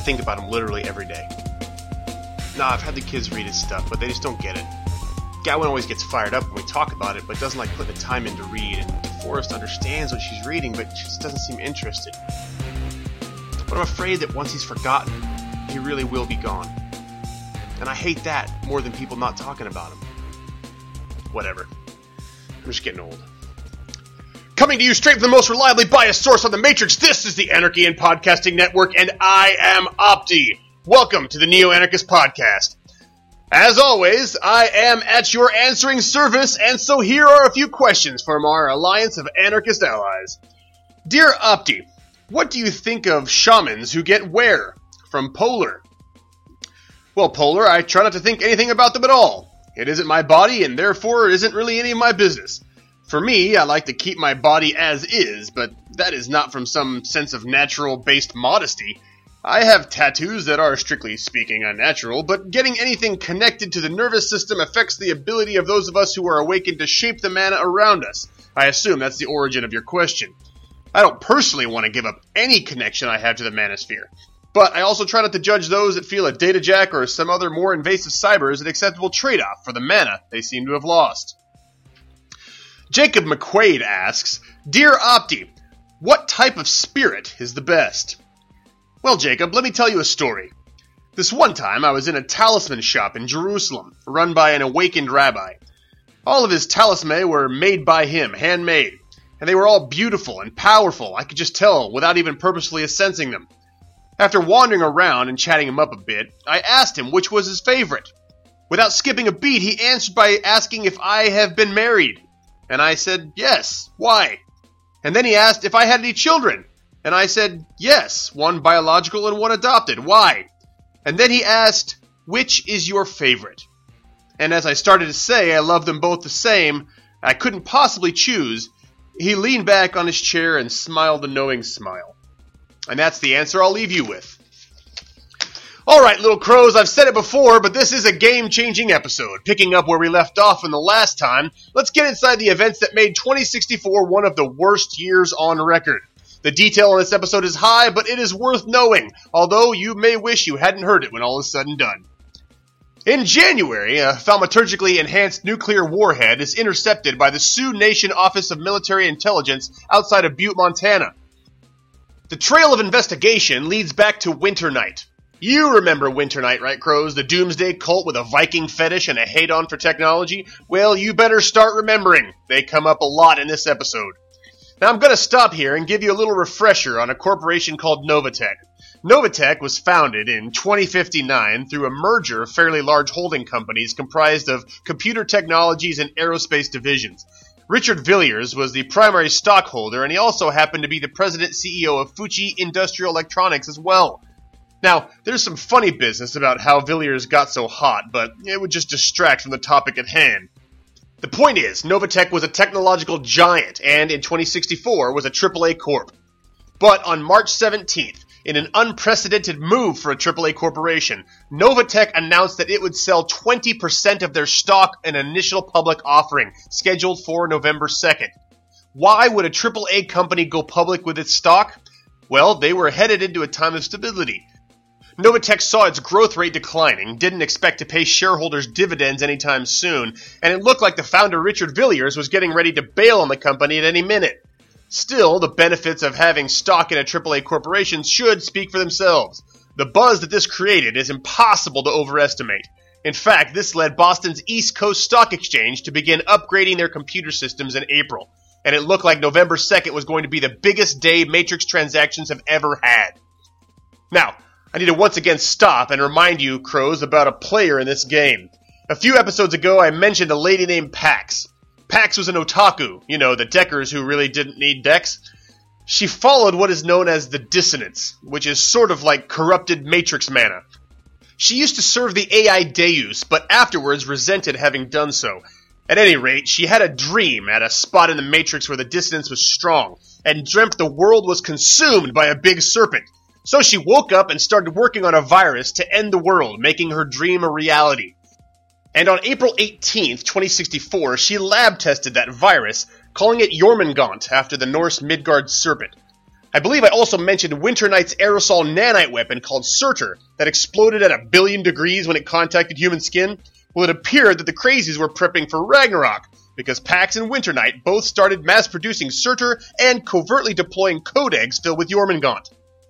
think about him literally every day. Nah, I've had the kids read his stuff, but they just don't get it. Gawain always gets fired up when we talk about it, but doesn't like put the time in to read, and DeForest understands what she's reading, but just doesn't seem interested. But I'm afraid that once he's forgotten, he really will be gone. And I hate that more than people not talking about him. Whatever. I'm just getting old. Coming to you straight from the most reliably biased source on the Matrix, this is the Anarchy in Podcasting Network, and I am Opti. Welcome to the Neo-Anarchist Podcast. As always, I am at your answering service, and so here are a few questions from our alliance of anarchist allies. Dear Opti, what do you think of shamans who get where? From Polar. Well, Polar, I try not to think anything about them at all. It isn't my body, and therefore isn't really any of my business. For me, I like to keep my body as is, but that is not from some sense of natural-based modesty. I have tattoos that are, strictly speaking, unnatural, but getting anything connected to the nervous system affects the ability of those of us who are awakened to shape the mana around us. I assume that's the origin of your question. I don't personally want to give up any connection I have to the manosphere, but I also try not to judge those that feel a data jack or some other more invasive cyber is an acceptable trade-off for the mana they seem to have lost. Jacob McQuaid asks, Dear Opti, what type of spirit is the best? Well, Jacob, let me tell you a story. This one time, I was in a talisman shop in Jerusalem, run by an awakened rabbi. All of his talismans were made by him, handmade, and they were all beautiful and powerful. I could just tell without even purposefully sensing them. After wandering around and chatting him up a bit, I asked him which was his favorite. Without skipping a beat, he answered by asking if I have been married. And I said, yes. Why? And then he asked if I had any children. And I said, yes, one biological and one adopted. Why? And then he asked, which is your favorite? And as I started to say I love them both the same, I couldn't possibly choose, he leaned back on his chair and smiled a knowing smile. And that's the answer I'll leave you with. Alright, little crows, I've said it before, but this is a game-changing episode. Picking up where we left off from the last time, let's get inside the events that made 2064 one of the worst years on record. The detail on this episode is high, but it is worth knowing, although you may wish you hadn't heard it when all is said and done. In January, a thaumaturgically enhanced nuclear warhead is intercepted by the Sioux Nation Office of Military Intelligence outside of Butte, Montana. The trail of investigation leads back to Winter Night. You remember Winter Night, right, crows? The doomsday cult with a Viking fetish and a hate-on for technology? Well, you better start remembering. They come up a lot in this episode. Now, I'm going to stop here and give you a little refresher on a corporation called Novatech. Novatech was founded in 2059 through a merger of fairly large holding companies comprised of computer technologies and aerospace divisions. Richard Villiers was the primary stockholder, and he also happened to be the president-CEO of Fuji Industrial Electronics as well. Now, there's some funny business about how Villiers got so hot, but it would just distract from the topic at hand. The point is, Novatech was a technological giant, and in 2064 was a AAA corp. But on March 17th, in an unprecedented move for a AAA corporation, Novatech announced that it would sell 20% of their stock in an initial public offering, scheduled for November 2nd. Why would a AAA company go public with its stock? Well, they were headed into a time of stability. Novatech saw its growth rate declining, didn't expect to pay shareholders dividends anytime soon, and it looked like the founder Richard Villiers was getting ready to bail on the company at any minute. Still, the benefits of having stock in a AAA corporation should speak for themselves. The buzz that this created is impossible to overestimate. In fact, this led Boston's East Coast Stock Exchange to begin upgrading their computer systems in April, and it looked like November 2nd was going to be the biggest day Matrix transactions have ever had. Now, I need to once again stop and remind you, crows, about a player in this game. A few episodes ago, I mentioned a lady named Pax. Pax was an otaku, the deckers who really didn't need decks. She followed what is known as the Dissonance, which is sort of like corrupted Matrix mana. She used to serve the AI Deus, but afterwards resented having done so. At any rate, she had a dream at a spot in the Matrix where the Dissonance was strong, and dreamt the world was consumed by a big serpent. So she woke up and started working on a virus to end the world, making her dream a reality. And on April 18th, 2064, she lab tested that virus, calling it Jormungand after the Norse Midgard serpent. I believe I also mentioned Winter Knight's aerosol nanite weapon called Surtur that exploded at 1 billion degrees when it contacted human skin. Well, it appeared that the crazies were prepping for Ragnarok, because Pax and Winter Knight both started mass-producing Surtur and covertly deploying code eggs filled with Jormungand.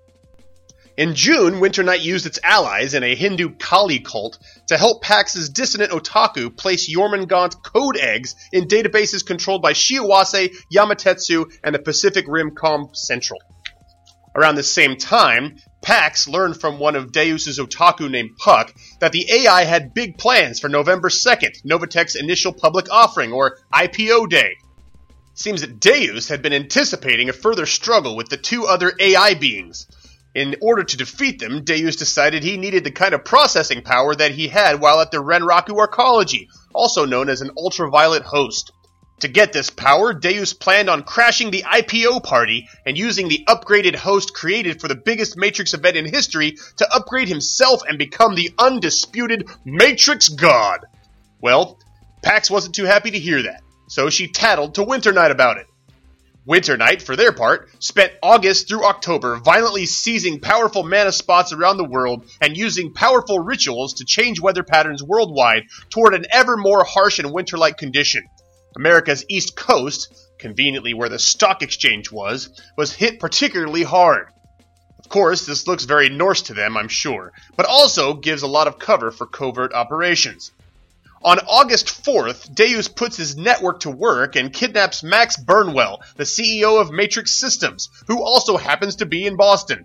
In June, Winter Knight used its allies in a Hindu Kali cult to help Pax's dissident otaku place Jormungand code eggs in databases controlled by Shiawase, Yamatetsu, and the Pacific Rim Comm Central. Around the same time, Pax learned from one of Deus's otaku named Puck that the AI had big plans for November 2nd, Novatech's initial public offering, or IPO day. Seems that Deus had been anticipating a further struggle with the two other AI beings. In order to defeat them, Deus decided he needed the kind of processing power that he had while at the Renraku Arcology, also known as an ultraviolet host. To get this power, Deus planned on crashing the IPO party and using the upgraded host created for the biggest Matrix event in history to upgrade himself and become the undisputed Matrix God. Well, Pax wasn't too happy to hear that, so she tattled to Winter Knight about it. Winter Knight, for their part, spent August through October violently seizing powerful mana spots around the world and using powerful rituals to change weather patterns worldwide toward an ever more harsh and winter-like condition. America's East Coast, conveniently where the stock exchange was hit particularly hard. Of course, this looks very Norse to them, I'm sure, but also gives a lot of cover for covert operations. On August 4th, Deus puts his network to work and kidnaps Max Burnwell, the CEO of Matrix Systems, who also happens to be in Boston.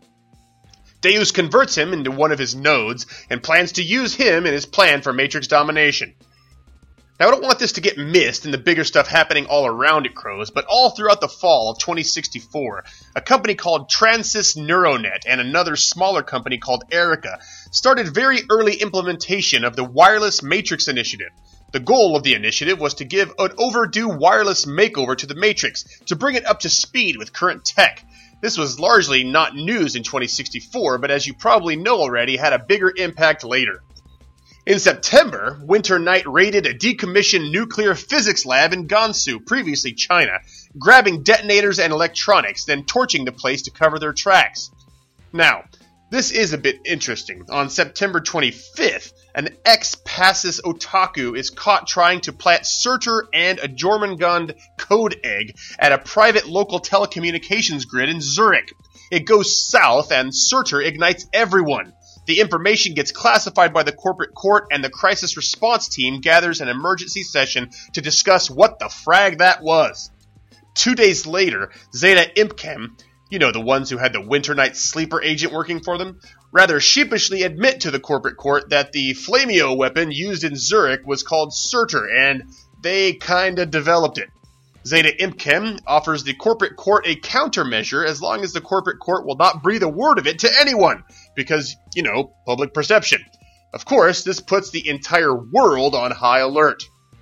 Deus converts him into one of his nodes and plans to use him in his plan for Matrix domination. Now, I don't want this to get missed in the bigger stuff happening all around at Crows, but all throughout the fall of 2064, a company called Transys Neuronet and another smaller company called Erica started very early implementation of the Wireless Matrix Initiative. The goal of the initiative was to give an overdue wireless makeover to the Matrix, to bring it up to speed with current tech. This was largely not news in 2064, but as you probably know already, had a bigger impact later. In September, Winter Knight raided a decommissioned nuclear physics lab in Gansu, previously China, grabbing detonators and electronics, then torching the place to cover their tracks. Now, this is a bit interesting. On September 25th, an ex-Passus otaku is caught trying to plant Surtur and a Jormungand code egg at a private local telecommunications grid in Zurich. It goes south and Surtur ignites everyone. The information gets classified by the corporate court, and the crisis response team gathers an emergency session to discuss what the frag that was. 2 days later, Zeta Impchem, you know, the ones who had the Winter Knight sleeper agent working for them, rather sheepishly admit to the corporate court that the Flameo weapon used in Zurich was called Surtur, and they kinda developed it. Zeta Impchem offers the corporate court a countermeasure as long as the corporate court will not breathe a word of it to anyone, because, you know, public perception. Of course, this puts the entire world on high alert.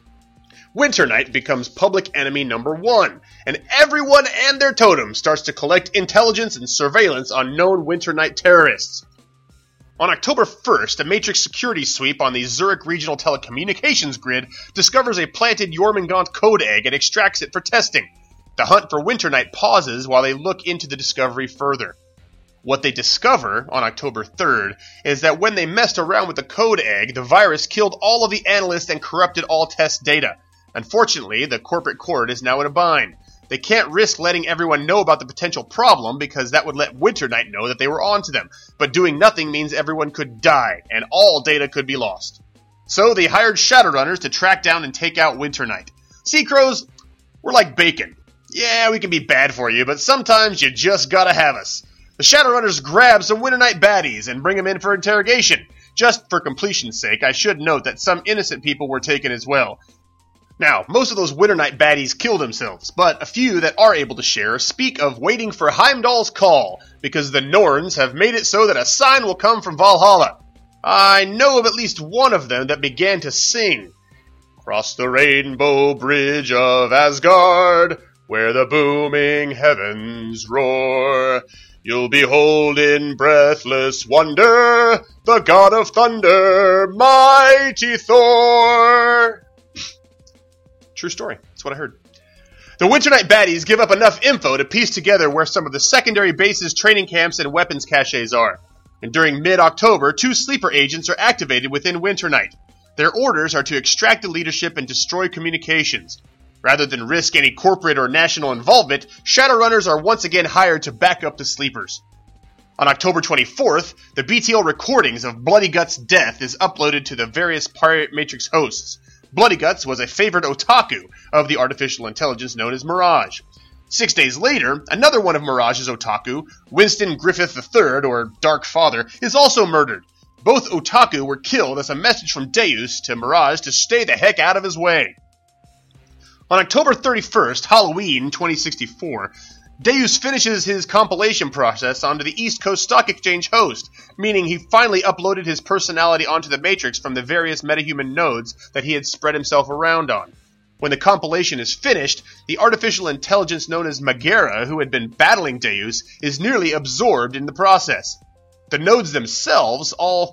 Winter Knight becomes public enemy number 1, and everyone and their totem starts to collect intelligence and surveillance on known Winter Knight terrorists. On October 1st, a Matrix security sweep on the Zurich Regional Telecommunications Grid discovers a planted Jormungand code egg and extracts it for testing. The hunt for Winter Knight pauses while they look into the discovery further. What they discover, on October 3rd, is that when they messed around with the code egg, the virus killed all of the analysts and corrupted all test data. Unfortunately, the corporate court is now in a bind. They can't risk letting everyone know about the potential problem because that would let Winter Knight know that they were onto them. But doing nothing means everyone could die, and all data could be lost. So they hired Shadowrunners to track down and take out Winter Knight. Sea Crows, we're like bacon. Yeah, we can be bad for you, but sometimes you just gotta have us. The Shadowrunners grab some Winter Knight baddies and bring them in for interrogation. Just for completion's sake, I should note that some innocent people were taken as well. Now, most of those Winter Knight baddies kill themselves, but a few that are able to share speak of waiting for Heimdall's call, because the Norns have made it so that a sign will come from Valhalla. I know of at least one of them that began to sing. Cross the rainbow bridge of Asgard, where the booming heavens roar. You'll behold in breathless wonder the god of thunder, mighty Thor. True story. That's what I heard. The Winter Night baddies give up enough info to piece together where some of the secondary bases, training camps, and weapons caches are. And during mid-October, 2 sleeper agents are activated within Winter Night. Their orders are to extract the leadership and destroy communications. Rather than risk any corporate or national involvement, Shadowrunners are once again hired to back up the sleepers. On October 24th, the BTL recordings of Bloody Guts' death is uploaded to the various Pirate Matrix hosts. Bloody Guts was a favored otaku of the artificial intelligence known as Mirage. 6 days later, another one of Mirage's otaku, Winston Griffith III, or Dark Father, is also murdered. Both otaku were killed as a message from Deus to Mirage to stay the heck out of his way. On October 31st, Halloween 2064, Deus finishes his compilation process onto the East Coast Stock Exchange host, meaning he finally uploaded his personality onto the Matrix from the various metahuman nodes that he had spread himself around on. When the compilation is finished, the artificial intelligence known as Megara, who had been battling Deus, is nearly absorbed in the process. The nodes themselves, all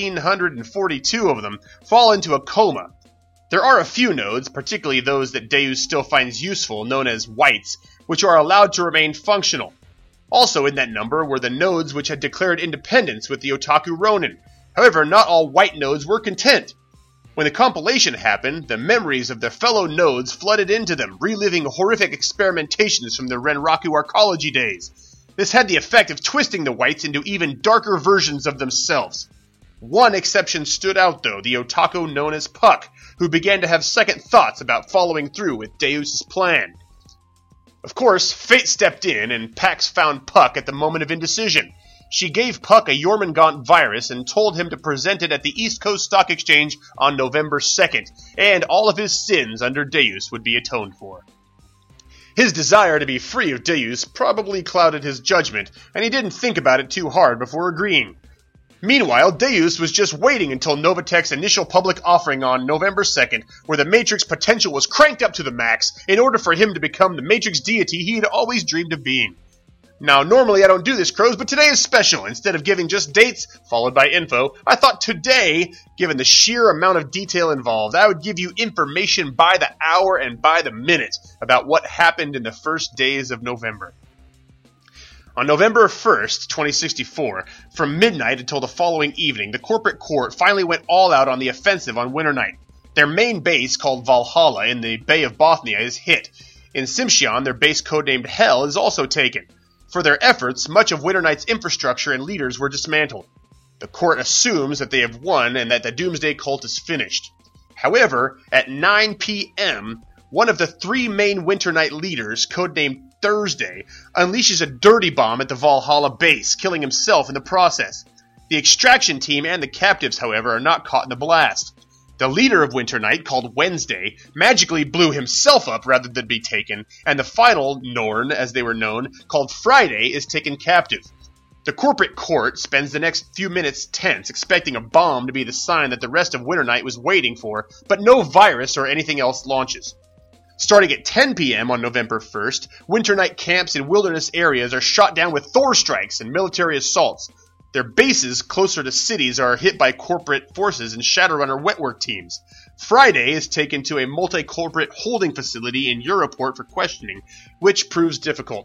1,342 of them, fall into a coma. There are a few nodes, particularly those that Deus still finds useful, known as whites, which are allowed to remain functional. Also in that number were the nodes which had declared independence with the Otaku Ronin. However, not all white nodes were content. When the compilation happened, the memories of their fellow nodes flooded into them, reliving horrific experimentations from the Renraku arcology days. This had the effect of twisting the whites into even darker versions of themselves. One exception stood out, though, the otaku known as Puck, who began to have second thoughts about following through with Deus' plan. Of course, fate stepped in, and Pax found Puck at the moment of indecision. She gave Puck a Jormungand virus and told him to present it at the East Coast Stock Exchange on November 2nd, and all of his sins under Deus would be atoned for. His desire to be free of Deus probably clouded his judgment, and he didn't think about it too hard before agreeing. Meanwhile, Deus was just waiting until Novatech's initial public offering on November 2nd, where the Matrix potential was cranked up to the max in order for him to become the Matrix deity he had always dreamed of being. Now, normally I don't do this, Crows, but today is special. Instead of giving just dates, followed by info, I thought today, given the sheer amount of detail involved, I would give you information by the hour and by the minute about what happened in the first days of November. On November 1st, 2064, from midnight until the following evening, the corporate court finally went all out on the offensive on Winter Night. Their main base, called Valhalla in the Bay of Bothnia, is hit. In Simshion, their base codenamed Hell is also taken. For their efforts, much of Winter Night's infrastructure and leaders were dismantled. The court assumes that they have won and that the Doomsday Cult is finished. However, at 9 p.m., one of the 3 main Winter Night leaders, codenamed Thursday, unleashes a dirty bomb at the Valhalla base, killing himself in the process. The extraction team and the captives, however, are not caught in the blast. The leader of Winter Night, called Wednesday, magically blew himself up rather than be taken, and the final Norn, as they were known, called Friday, is taken captive. The corporate court spends the next few minutes tense, expecting a bomb to be the sign that the rest of Winter Night was waiting for, but no virus or anything else launches. Starting at 10 p.m. on November 1st, Winter Night camps in wilderness areas are shot down with Thor strikes and military assaults. Their bases closer to cities are hit by corporate forces and Shadowrunner wetwork teams. Friday is taken to a multi-corporate holding facility in Europort for questioning, which proves difficult.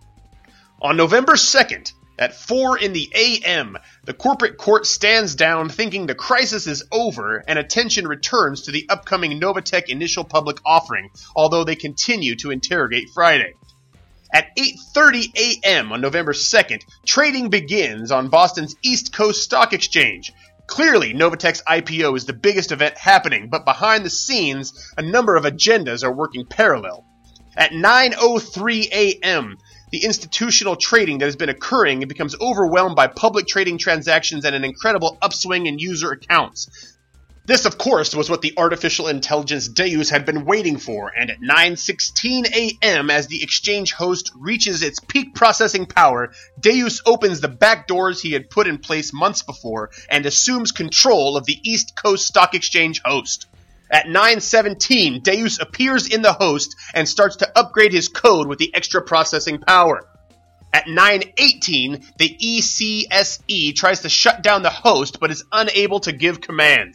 On November 2nd, at 4 a.m., the corporate court stands down thinking the crisis is over and attention returns to the upcoming Novatech initial public offering, although they continue to interrogate Friday. At 8:30 a.m. on November 2nd, trading begins on Boston's East Coast Stock Exchange. Clearly, Novatech's IPO is the biggest event happening, but behind the scenes, a number of agendas are working parallel. At 9:03 a.m., the institutional trading that has been occurring becomes overwhelmed by public trading transactions and an incredible upswing in user accounts. This, of course, was what the artificial intelligence Deus had been waiting for, and at 9:16 a.m., as the exchange host reaches its peak processing power, Deus opens the back doors he had put in place months before and assumes control of the East Coast Stock Exchange host. At 9:17, Deus appears in the host and starts to upgrade his code with the extra processing power. At 9:18, the ECSE tries to shut down the host but is unable to give commands.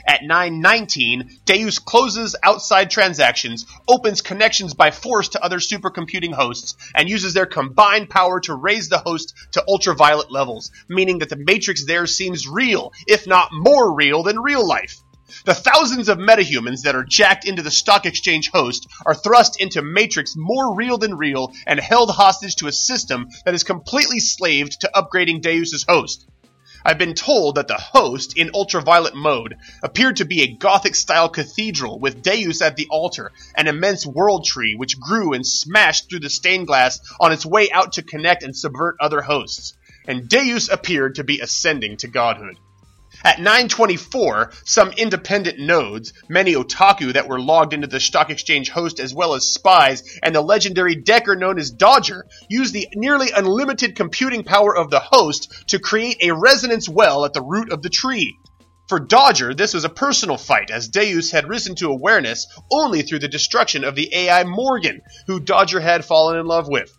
At 9:19, Deus closes outside transactions, opens connections by force to other supercomputing hosts, and uses their combined power to raise the host to ultraviolet levels, meaning that the Matrix there seems real, if not more real than real life. The thousands of metahumans that are jacked into the stock exchange host are thrust into Matrix more real than real and held hostage to a system that is completely slaved to upgrading Deus's host. I've been told that the host, in ultraviolet mode, appeared to be a Gothic-style cathedral with Deus at the altar, an immense world tree which grew and smashed through the stained glass on its way out to connect and subvert other hosts. And Deus appeared to be ascending to godhood. At 9:24, some independent nodes, many otaku that were logged into the stock exchange host as well as spies, and the legendary Decker known as Dodger, used the nearly unlimited computing power of the host to create a resonance well at the root of the tree. For Dodger, this was a personal fight, as Deus had risen to awareness only through the destruction of the AI Morgan, who Dodger had fallen in love with.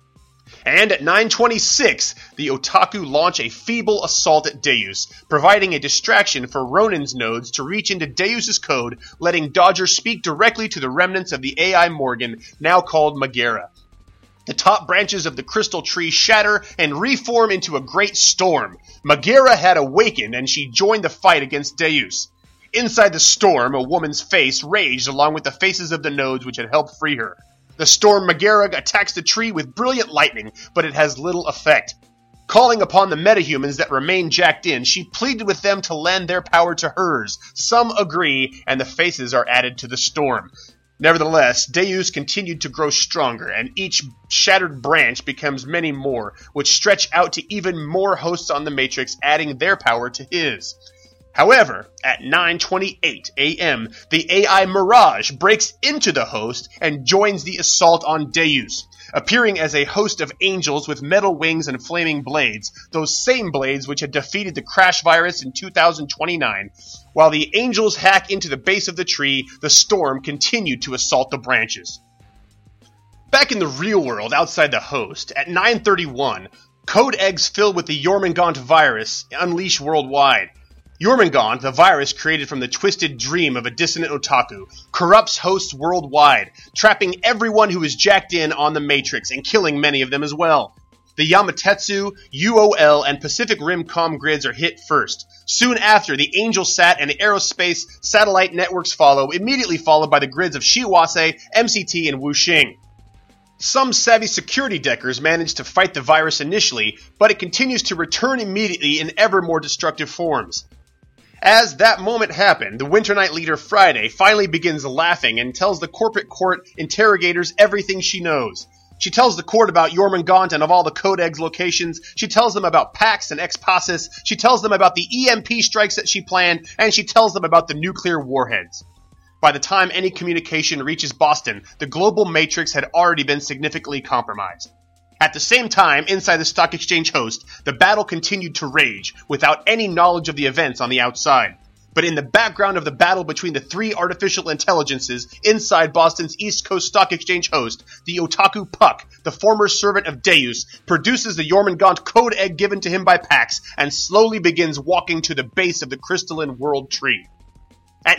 And at 9:26, the otaku launch a feeble assault at Deus, providing a distraction for Ronin's nodes to reach into Deus's code, letting Dodger speak directly to the remnants of the AI Morgan, now called Megara. The top branches of the crystal tree shatter and reform into a great storm. Megara had awakened and she joined the fight against Deus. Inside the storm, a woman's face raged along with the faces of the nodes which had helped free her. The storm Megara attacks the tree with brilliant lightning, but it has little effect. Calling upon the metahumans that remain jacked in, she pleaded with them to lend their power to hers. Some agree, and the faces are added to the storm. Nevertheless, Deus continued to grow stronger, and each shattered branch becomes many more, which stretch out to even more hosts on the Matrix, adding their power to his. However, at 9:28 a.m., the AI Mirage breaks into the host and joins the assault on Deus, appearing as a host of angels with metal wings and flaming blades, those same blades which had defeated the crash virus in 2029. While the angels hack into the base of the tree, the storm continued to assault the branches. Back in the real world outside the host, at 9:31, code eggs filled with the Jormungand virus unleash worldwide. Jormungand, the virus created from the twisted dream of a dissonant otaku, corrupts hosts worldwide, trapping everyone who is jacked in on the Matrix and killing many of them as well. The Yamatetsu, UOL, and Pacific Rim comm grids are hit first. Soon after, the AngelSat and the Aerospace satellite networks follow, immediately followed by the grids of Shiwase, MCT, and Wuxing. Some savvy security deckers manage to fight the virus initially, but it continues to return immediately in ever more destructive forms. As that moment happened, the Winter Night leader Friday finally begins laughing and tells the corporate court interrogators everything she knows. She tells the court about Jormungand and of all the code eggs locations. She tells them about Pax and Ex-Passus. She tells them about the EMP strikes that she planned, and she tells them about the nuclear warheads. By the time any communication reaches Boston, the global matrix had already been significantly compromised. At the same time, inside the stock exchange host, the battle continued to rage, without any knowledge of the events on the outside. But in the background of the battle between the three artificial intelligences inside Boston's East Coast Stock Exchange host, the Otaku Puck, the former servant of Deus, produces the Jormungand code egg given to him by Pax, and slowly begins walking to the base of the crystalline world tree. At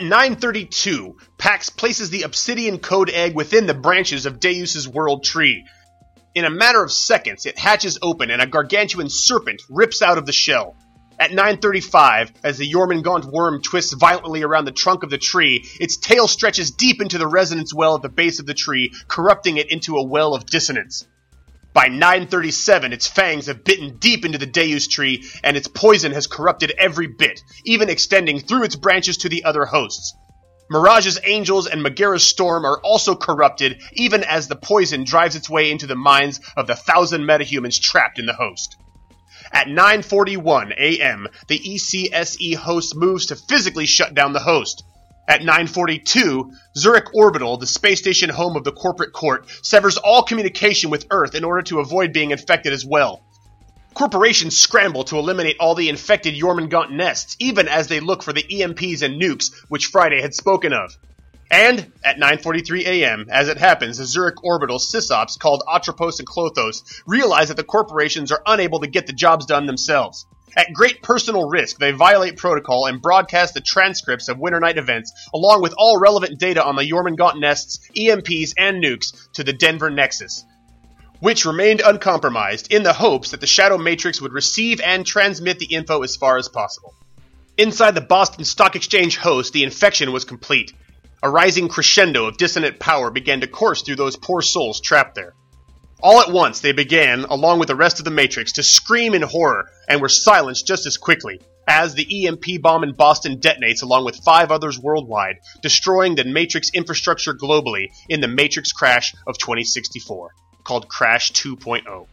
9:32, Pax places the obsidian code egg within the branches of Deus's world tree. In a matter of seconds, it hatches open and a gargantuan serpent rips out of the shell. At 9:35, as the Jormungand worm twists violently around the trunk of the tree, its tail stretches deep into the resonance well at the base of the tree, corrupting it into a well of dissonance. By 9:37, its fangs have bitten deep into the Deus tree, and its poison has corrupted every bit, even extending through its branches to the other hosts. Mirage's angels and Megara's storm are also corrupted, even as the poison drives its way into the minds of the 1,000 metahumans trapped in the host. At 9:41 a.m., the ECSE host moves to physically shut down the host. At 9:42, Zurich Orbital, the space station home of the corporate court, severs all communication with Earth in order to avoid being infected as well. Corporations scramble to eliminate all the infected Jormungand nests, even as they look for the EMPs and nukes which Friday had spoken of. And, at 9:43 a.m., as it happens, the Zurich Orbital sysops called Atropos and Klothos realize that the corporations are unable to get the jobs done themselves. At great personal risk, they violate protocol and broadcast the transcripts of Winter Night events, along with all relevant data on the Jormungand nests, EMPs, and nukes to the Denver Nexus, which remained uncompromised in the hopes that the Shadow Matrix would receive and transmit the info as far as possible. Inside the Boston Stock Exchange host, the infection was complete. A rising crescendo of dissonant power began to course through those poor souls trapped there. All at once, they began, along with the rest of the Matrix, to scream in horror, and were silenced just as quickly, as the EMP bomb in Boston detonates along with 5 others worldwide, destroying the Matrix infrastructure globally in the Matrix crash of 2064, called Crash 2.0.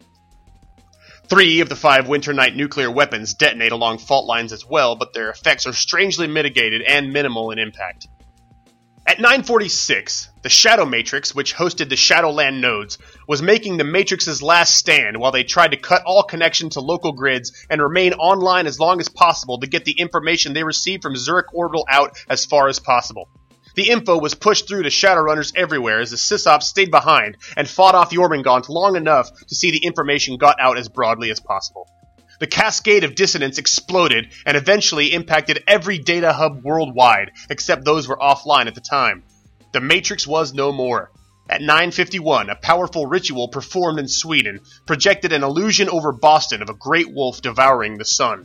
3 of the 5 Winter Night nuclear weapons detonate along fault lines as well, but their effects are strangely mitigated and minimal in impact. At 9:46, the Shadow Matrix, which hosted the Shadowland nodes, was making the Matrix's last stand while they tried to cut all connection to local grids and remain online as long as possible to get the information they received from Zurich Orbital out as far as possible. The info was pushed through to Shadowrunners everywhere as the Sysops stayed behind and fought off Jormungand long enough to see the information got out as broadly as possible. The cascade of dissonance exploded and eventually impacted every data hub worldwide, except those were offline at the time. The Matrix was no more. At 9:51, a powerful ritual performed in Sweden projected an illusion over Boston of a great wolf devouring the sun.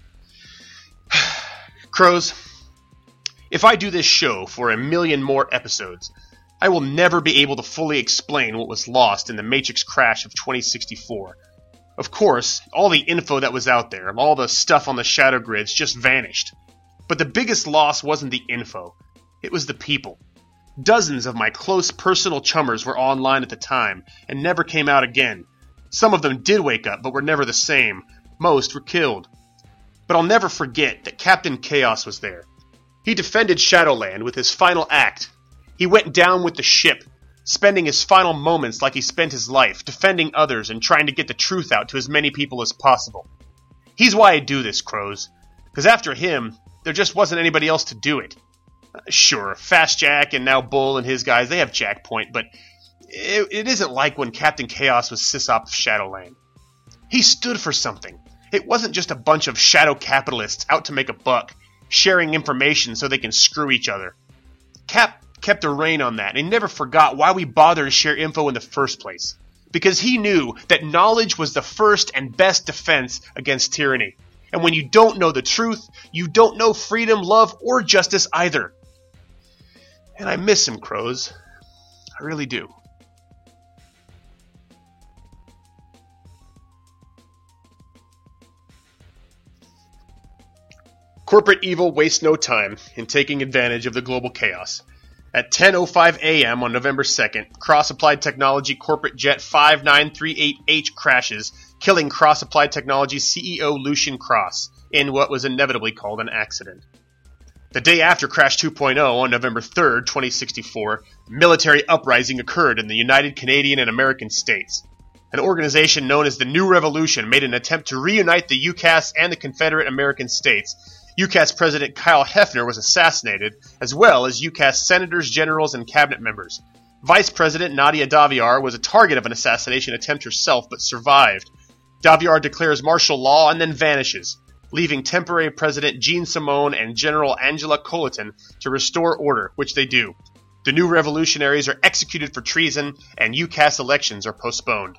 Crows, if I do this show for 1,000,000 more episodes, I will never be able to fully explain what was lost in the Matrix crash of 2064. Of course, all the info that was out there, all the stuff on the shadow grids just vanished. But the biggest loss wasn't the info. It was the people. Dozens of my close personal chummers were online at the time, and never came out again. Some of them did wake up, but were never the same. Most were killed. But I'll never forget that Captain Chaos was there. He defended Shadowland with his final act. He went down with the ship, spending his final moments like he spent his life, defending others and trying to get the truth out to as many people as possible. He's why I do this, Crows. Because after him, there just wasn't anybody else to do it. Sure, Fast Jack and now Bull and his guys, they have Jack Point, but it isn't like when Captain Chaos was Sysop of Shadowland. He stood for something. It wasn't just a bunch of shadow capitalists out to make a buck, sharing information so they can screw each other. Cap kept a rein on that, and he never forgot why we bothered to share info in the first place. Because he knew that knowledge was the first and best defense against tyranny. And when you don't know the truth, you don't know freedom, love, or justice either. And I miss him, Crows. I really do. Corporate evil wastes no time in taking advantage of the global chaos. At 10:05 a.m. on November 2nd, Cross Applied Technology corporate jet 5938H crashes, killing Cross Applied Technology CEO Lucian Cross in what was inevitably called an accident. The day after Crash 2.0, on November 3rd, 2064, military uprising occurred in the United Canadian and American States. An organization known as the New Revolution made an attempt to reunite the UCAS and the Confederate American States. UCAS President Kyle Hefner was assassinated, as well as UCAS senators, generals, and cabinet members. Vice President Nadia Daviar was a target of an assassination attempt herself, but survived. Daviar declares martial law and then vanishes, leaving temporary President Jean Simone and General Angela Colleton to restore order, which they do. The new revolutionaries are executed for treason, and UCAS elections are postponed.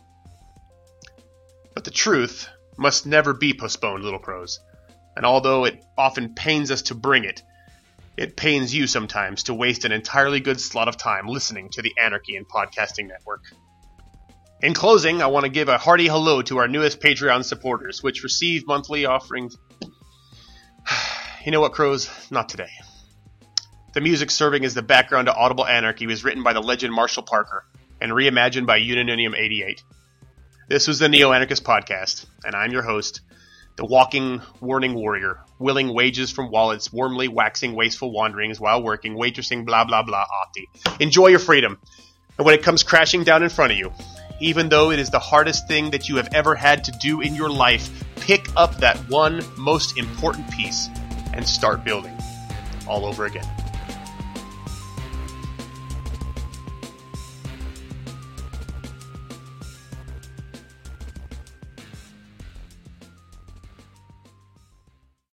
But the truth must never be postponed, Little Crows. And although it often pains us to bring it, it pains you sometimes to waste an entirely good slot of time listening to the Anarchy in Podcasting Network. In closing, I want to give a hearty hello to our newest Patreon supporters, which receive monthly offerings. You know what, Crows? Not today. The music serving as the background to Audible Anarchy was written by the legend Marshall Parker and reimagined by Unaninium 88. This was the Neo-Anarchist Podcast, and I'm your host, the walking warning warrior, willing wages from wallets, warmly waxing wasteful wanderings while working, waitressing, blah blah blah, Opti. Enjoy your freedom. And when it comes crashing down in front of you, even though it is the hardest thing that you have ever had to do in your life, pick up that one most important piece and start building all over again.